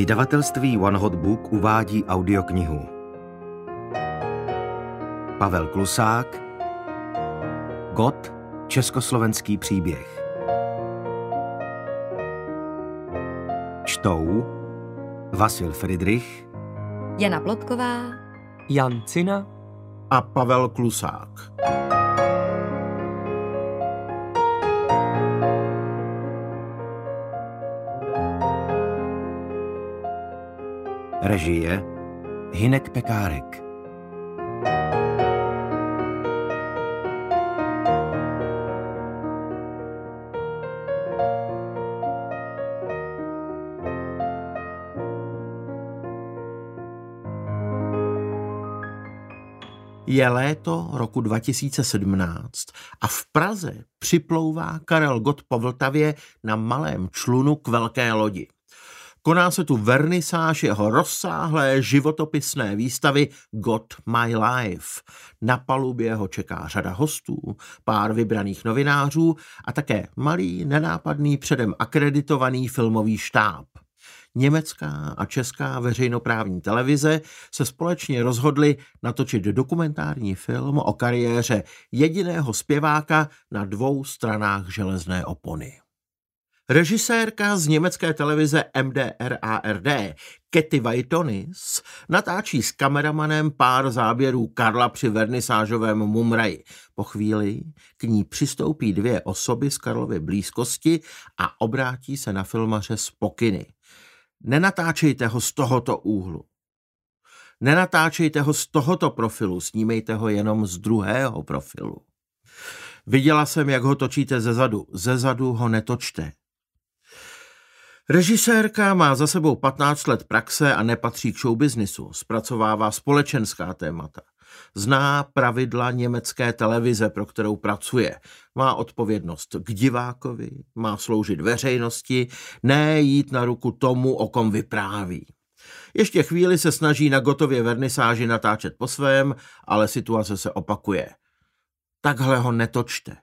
Vydavatelství One Hot Book uvádí audioknihu. Pavel Klusák, Gott, československý příběh. Čtou Vasil Friedrich, Jana Plotková, Jan Cina a Pavel Klusák. Režie Hynek Pekárek. Je léto roku 2017 a v Praze připlouvá Karel Gott po Vltavě na malém člunu k velké lodi. Koná se tu vernisáž jeho rozsáhlé životopisné výstavy Gott My Life. Na palubě ho čeká řada hostů, pár vybraných novinářů a také malý, nenápadný, předem akreditovaný filmový štáb. Německá a česká veřejnoprávní televize se společně rozhodly natočit dokumentární film o kariéře jediného zpěváka na 2 stranách železné opony. Režisérka z německé televize MDR/ARD Katy Weitonis natáčí s kameramanem pár záběrů Karla při vernisážovém mumraji. Po chvíli k ní přistoupí 2 osoby z Karlovy blízkosti a obrátí se na filmaře s pokyny. Nenatáčejte ho z tohoto úhlu. Nenatáčejte ho z tohoto profilu, snímejte ho jenom z druhého profilu. Viděla jsem, jak ho točíte zezadu. Zezadu ho netočte. Režisérka má za sebou 15 let praxe a nepatří k showbiznisu. Zpracovává společenská témata. Zná pravidla německé televize, pro kterou pracuje. Má odpovědnost k divákovi, má sloužit veřejnosti, ne jít na ruku tomu, o kom vypráví. Ještě chvíli se snaží na Gottově vernisáži natáčet po svém, ale situace se opakuje. Takhle ho netočte.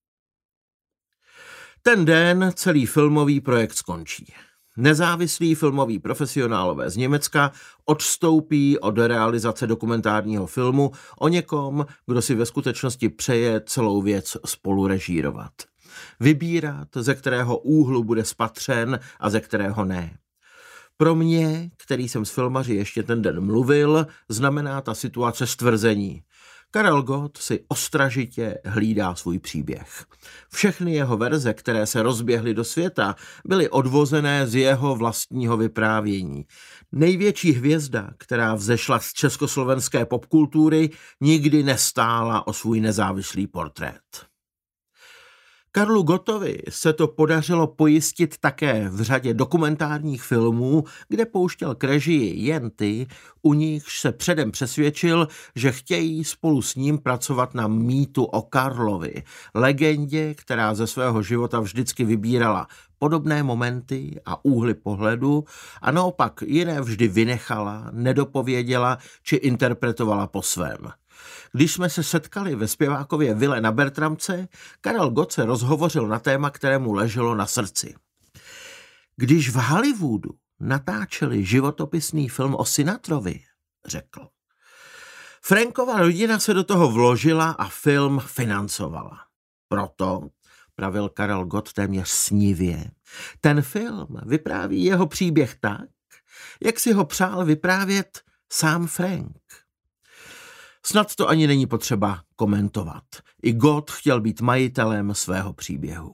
Ten den celý filmový projekt skončí. Nezávislí filmoví profesionálové z Německa odstoupí od realizace dokumentárního filmu o někom, kdo si ve skutečnosti přeje celou věc spolurežírovat. Vybírat, ze kterého úhlu bude spatřen a ze kterého ne. Pro mě, který jsem s filmaři ještě ten den mluvil, znamená ta situace stvrzení. Karel Gott si ostražitě hlídá svůj příběh. Všechny jeho verze, které se rozběhly do světa, byly odvozené z jeho vlastního vyprávění. Největší hvězda, která vzešla z československé popkultury, nikdy nestála o svůj nezávislý portrét. Karlu Gottovi se to podařilo pojistit také v řadě dokumentárních filmů, kde pouštěl k režii jen ty, u nichž se předem přesvědčil, že chtějí spolu s ním pracovat na mýtu o Karlovi, legendě, která ze svého života vždycky vybírala podobné momenty a úhly pohledu a naopak jiné vždy vynechala, nedopověděla či interpretovala po svém. Když jsme se setkali ve zpěvákově vile na Bertramce, Karel Gott se rozhovořil na téma, které mu leželo na srdci. Když v Hollywoodu natáčeli životopisný film o Sinatrovi, řekl. Frankova rodina se do toho vložila a film financovala. Proto, pravil Karel Gott téměř snivě, ten film vypráví jeho příběh tak, jak si ho přál vyprávět sám Frank. Snad to ani není potřeba komentovat. I Gott chtěl být majitelem svého příběhu.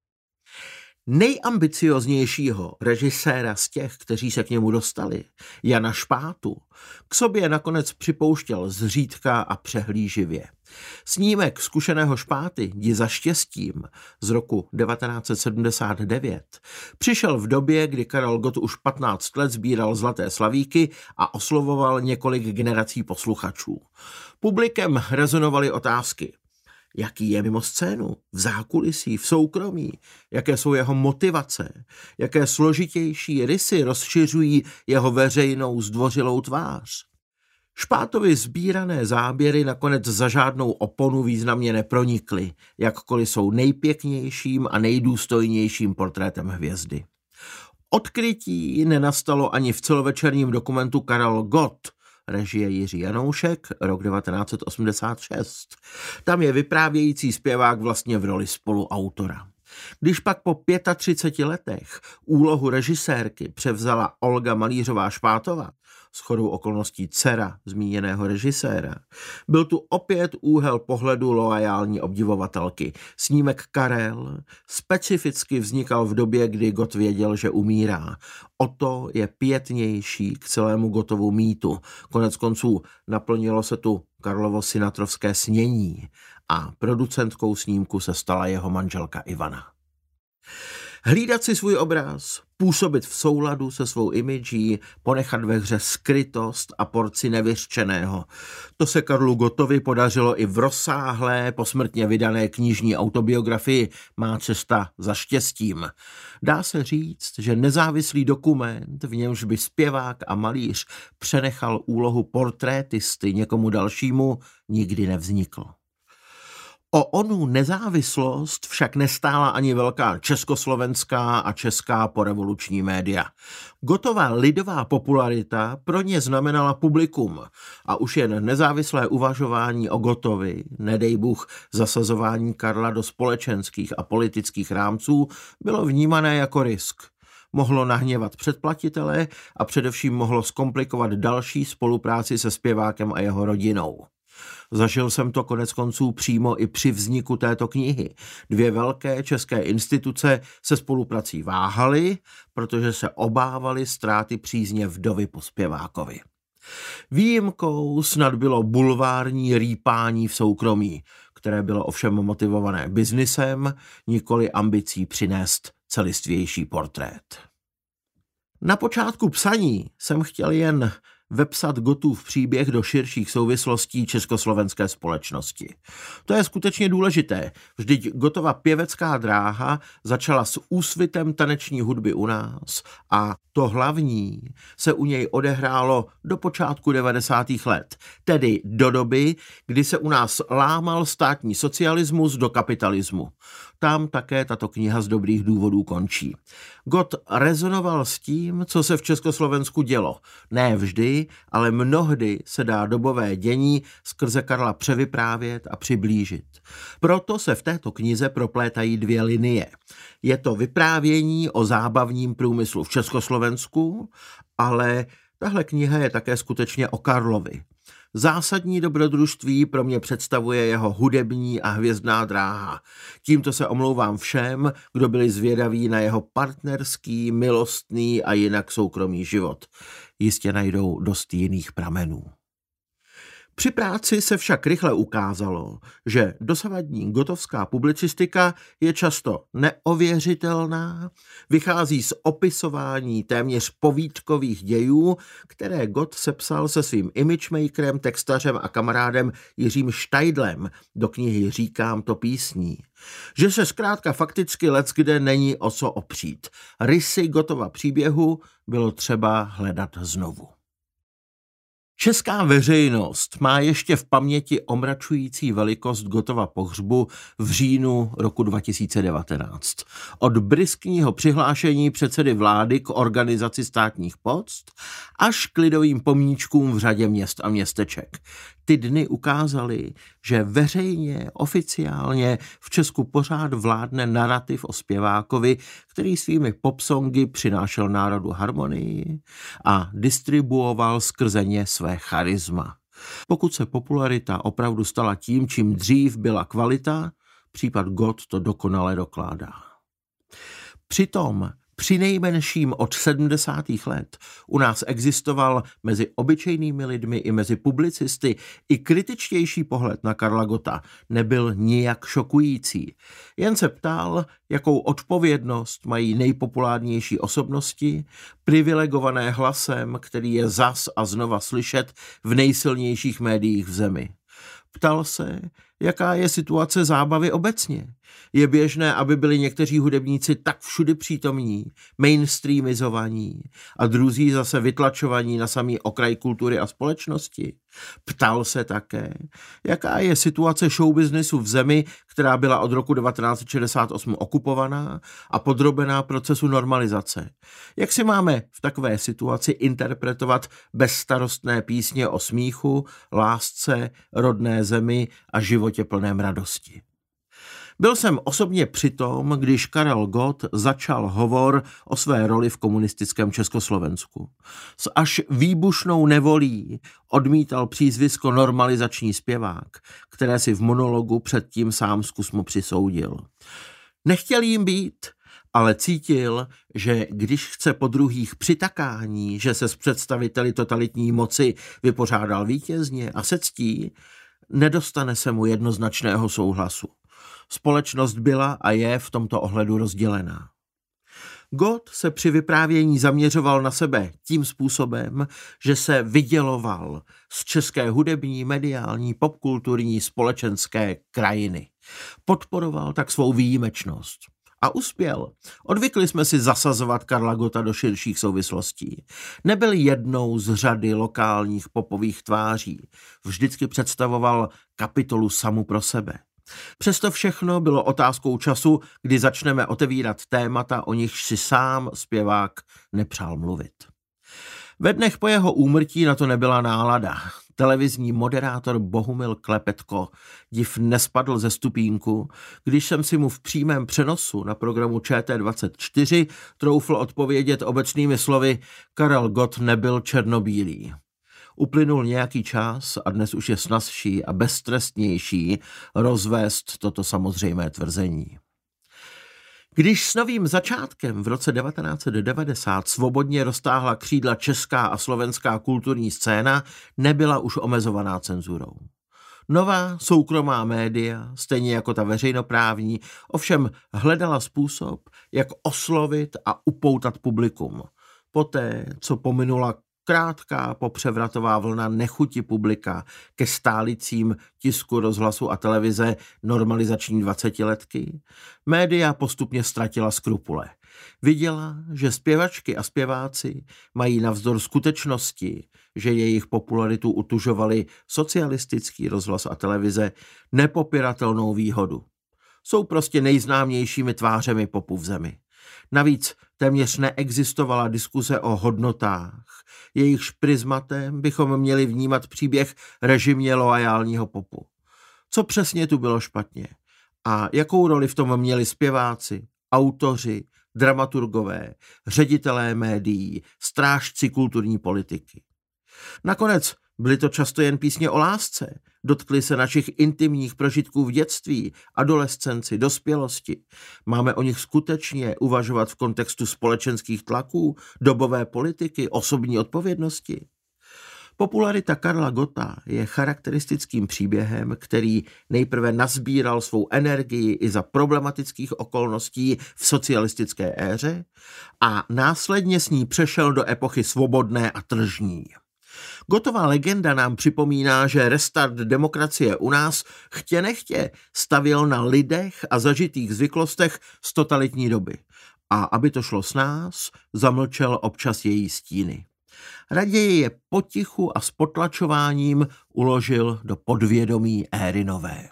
Nejambicioznějšího režiséra z těch, kteří se k němu dostali, Jana Špátu, k sobě nakonec připouštěl zřídka a přehlíživě. Snímek zkušeného Špáty Jdi za štěstím z roku 1979 přišel v době, kdy Karel Gott už 15 let sbíral zlaté slavíky a oslovoval několik generací posluchačů. Publikem rezonovaly otázky. Jaký je mimo scénu, v zákulisí, v soukromí, jaké jsou jeho motivace, jaké složitější rysy rozšiřují jeho veřejnou zdvořilou tvář. Špátovi sbírané záběry nakonec za žádnou oponu významně nepronikly, jakkoliv jsou nejpěknějším a nejdůstojnějším portrétem hvězdy. Odkrytí nenastalo ani v celovečerním dokumentu Karel Gott, režie Jiří Janoušek, rok 1986. Tam je vyprávějící zpěvák vlastně v roli spoluautora. Když pak po 35 letech úlohu režisérky převzala Olga Malířová-Špátová, shodou okolností dcera zmíněného režiséra, byl tu opět úhel pohledu loajální obdivovatelky. Snímek Karel specificky vznikal v době, kdy Gott věděl, že umírá. O to je pětnější k celému Gottovu mýtu. Konec konců naplnilo se tu Karlovo sinatrovské snění a producentkou snímku se stala jeho manželka Ivana. Hlídat si svůj obraz, působit v souladu se svou imidží, ponechat ve hře skrytost a porci nevyřčeného. To se Karlu Gottovi podařilo i v rozsáhlé, posmrtně vydané knižní autobiografii Má cesta za štěstím. Dá se říct, že nezávislý dokument, v němž by zpěvák a malíř přenechal úlohu portrétisty někomu dalšímu, nikdy nevznikl. O onu nezávislost však nestála ani velká československá a česká porevoluční média. Gottova lidová popularita pro ně znamenala publikum a už jen nezávislé uvažování o Gottovi, nedej Bůh zasazování Karla do společenských a politických rámců, bylo vnímané jako risk. Mohlo nahněvat předplatitele a především mohlo zkomplikovat další spolupráci se zpěvákem a jeho rodinou. Zažil jsem to konec konců přímo i při vzniku této knihy. Dvě velké české instituce se spoluprací váhaly, protože se obávaly ztráty přízně vdovy po zpěvákovi. Výjimkou snad bylo bulvární rýpání v soukromí, které bylo ovšem motivované biznisem, nikoli ambicí přinést celistvější portrét. Na počátku psaní jsem chtěl jen vepsat Gottův příběh do širších souvislostí československé společnosti. To je skutečně důležité, vždyť Gottova pěvecká dráha začala s úsvitem taneční hudby u nás a to hlavní se u něj odehrálo do počátku 90. let, tedy do doby, kdy se u nás lámal státní socialismus do kapitalismu. Tam také tato kniha z dobrých důvodů končí. Gott rezonoval s tím, co se v Československu dělo. Ne vždy, ale mnohdy se dá dobové dění skrze Karla převyprávět a přiblížit. Proto se v této knize proplétají dvě linie. Je to vyprávění o zábavním průmyslu v Československu, ale tahle kniha je také skutečně o Karlovi. Zásadní dobrodružství pro mě představuje jeho hudební a hvězdná dráha. Tímto se omlouvám všem, kdo byli zvědaví na jeho partnerský, milostný a jinak soukromý život. Jistě najdou dost jiných pramenů. Při práci se však rychle ukázalo, že dosavadní gottovská publicistika je často neověřitelná, vychází z opisování téměř povídkových dějů, které Gott sepsal se svým imagemakerem, textařem a kamarádem Jiřím Štajdlem do knihy Říkám to písní. Že se zkrátka fakticky leckde není o co opřít. Rysy Gottova příběhu bylo třeba hledat znovu. Česká veřejnost má ještě v paměti omračující velikost Gottova pohřbu v říjnu roku 2019. Od bryskního přihlášení předsedy vlády k organizaci státních poct až k lidovým pomníčkům v řadě měst a městeček. Ty dny ukázaly, že veřejně, oficiálně v Česku pořád vládne narativ o zpěvákovi, který svými popsongy přinášel národu harmonii a distribuoval skrze ně své charisma. Pokud se popularita opravdu stala tím, čím dřív byla kvalita, případ Gott to dokonale dokládá. Přitom přinejmenším od 70. let u nás existoval mezi obyčejnými lidmi i mezi publicisty i kritičtější pohled na Karla Gotta. Nebyl nijak šokující. Jen se ptal, jakou odpovědnost mají nejpopulárnější osobnosti, privilegované hlasem, který je zas a znova slyšet v nejsilnějších médiích v zemi. Ptal se, Jaká je situace zábavy obecně? Je běžné, aby byli někteří hudebníci tak všudy přítomní, mainstreamizovaní a druzí zase vytlačovaní na samý okraj kultury a společnosti? Ptal se také, jaká je situace showbiznesu v zemi, která byla od roku 1968 okupovaná a podrobená procesu normalizace. Jak si máme v takové situaci interpretovat bezstarostné písně o smíchu, lásce, rodné zemi a životě plném radosti? Byl jsem osobně přitom, když Karel Gott začal hovor o své roli v komunistickém Československu. S až výbušnou nevolí odmítal přízvisko normalizační zpěvák, které si v monologu předtím sám zkusmo přisoudil. Nechtěl jim být, ale cítil, že když chce po druhých přitakání, že se s představiteli totalitní moci vypořádal vítězně a se ctí, nedostane se mu jednoznačného souhlasu. Společnost byla a je v tomto ohledu rozdělená. Gott se při vyprávění zaměřoval na sebe tím způsobem, že se vyděloval z české hudební, mediální, popkulturní, společenské krajiny. Podporoval tak svou výjimečnost. A uspěl. Odvykli jsme si zasazovat Karla Gotta do širších souvislostí. Nebyl jednou z řady lokálních popových tváří. Vždycky představoval kapitolu samu pro sebe. Přesto všechno bylo otázkou času, kdy začneme otevírat témata, o nichž si sám zpěvák nepřál mluvit. Ve dnech po jeho úmrtí na to nebyla nálada. Televizní moderátor Bohumil Klepetko div nespadl ze stupínku, když jsem si mu v přímém přenosu na programu ČT24 troufl odpovědět obecnými slovy: Karel Gott nebyl černobílý. Uplynul nějaký čas a dnes už je snazší a beztrestnější rozvést toto samozřejmé tvrzení. Když s novým začátkem v roce 1990 svobodně roztáhla křídla česká a slovenská kulturní scéna, nebyla už omezovaná cenzurou. Nová soukromá média, stejně jako ta veřejnoprávní, ovšem hledala způsob, jak oslovit a upoutat publikum. Poté, co pominula krátká popřevratová vlna nechuti publika ke stálicím tisku, rozhlasu a televize normalizační 20letky, média postupně ztratila skrupule. Viděla, že zpěvačky a zpěváci mají navzdor skutečnosti, že jejich popularitu utužovali socialistický rozhlas a televize, nepopiratelnou výhodu. Jsou prostě nejznámějšími tvářemi popu v zemi. Navíc téměř neexistovala diskuse o hodnotách, jejichž prismatem bychom měli vnímat příběh režimě loajálního popu. Co přesně tu bylo špatně a jakou roli v tom měli zpěváci, autoři, dramaturgové, ředitelé médií, strážci kulturní politiky. Nakonec byly to často jen písně o lásce, dotkly se našich intimních prožitků v dětství, adolescenci, dospělosti. Máme o nich skutečně uvažovat v kontextu společenských tlaků, dobové politiky, osobní odpovědnosti. Popularita Karla Gotta je charakteristickým příběhem, který nejprve nazbíral svou energii i za problematických okolností v socialistické éře a následně s ní přešel do epochy svobodné a tržní. Gottova legenda nám připomíná, že restart demokracie u nás chtě nechtě stavěl na lidech a zažitých zvyklostech z totalitní doby. A aby to šlo s nás, zamlčel občas její stíny. Raději je potichu a s potlačováním uložil do podvědomí éry nové.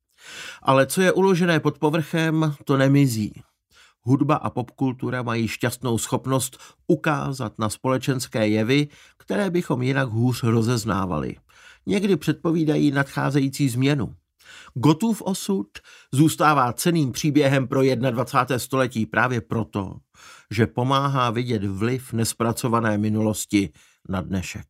Ale co je uložené pod povrchem, to nemizí. Hudba a popkultura mají šťastnou schopnost ukázat na společenské jevy, které bychom jinak hůř rozeznávali. Někdy předpovídají nadcházející změnu. Gottův osud zůstává cenným příběhem pro 21. století právě proto, že pomáhá vidět vliv nespracované minulosti na dnešek.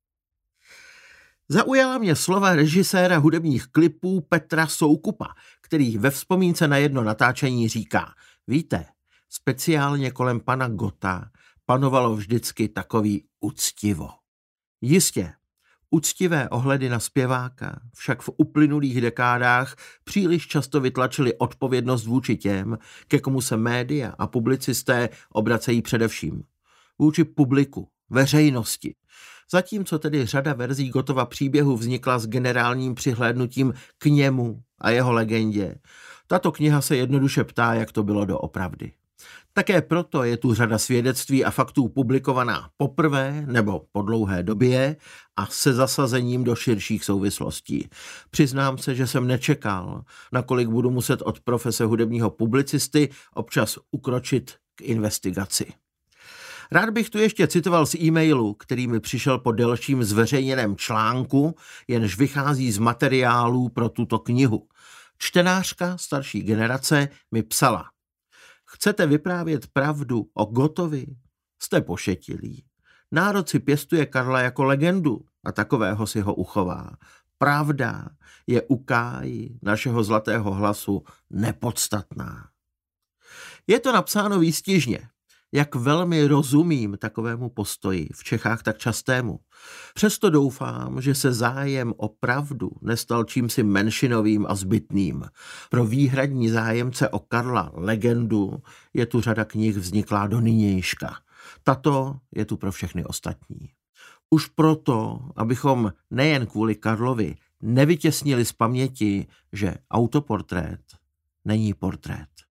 Zaujala mě slova režiséra hudebních klipů Petra Soukupa, který ve vzpomínce na jedno natáčení říká: víte, speciálně kolem pana Gotta panovalo vždycky takový uctivo. Jistě, uctivé ohledy na zpěváka však v uplynulých dekádách příliš často vytlačili odpovědnost vůči těm, ke komu se média a publicisté obracejí především. Vůči publiku, veřejnosti. Zatímco tedy řada verzí Gottova příběhu vznikla s generálním přihlédnutím k němu a jeho legendě, tato kniha se jednoduše ptá, jak to bylo doopravdy. Také proto je tu řada svědectví a faktů publikovaná poprvé nebo po dlouhé době a se zasazením do širších souvislostí. Přiznám se, že jsem nečekal, nakolik budu muset od profese hudebního publicisty občas ukročit k investigaci. Rád bych tu ještě citoval z e-mailu, který mi přišel po delším zveřejněném článku, jenž vychází z materiálů pro tuto knihu. Čtenářka starší generace mi psala: Chcete vyprávět pravdu o Gottovi? Jste pošetilí. Národ si pěstuje Karla jako legendu a takového si ho uchová. Pravda je u Káji, našeho zlatého hlasu, nepodstatná. Je to napsáno výstižně. Jak velmi rozumím takovému postoji, v Čechách tak častému. Přesto doufám, že se zájem o pravdu nestal čímsi menšinovým a zbytným. Pro výhradní zájemce o Karla legendu je tu řada knih vzniklá do nynějška. Tato je tu pro všechny ostatní. Už proto, abychom nejen kvůli Karlovi nevytěsnili z paměti, že autoportrét není portrét.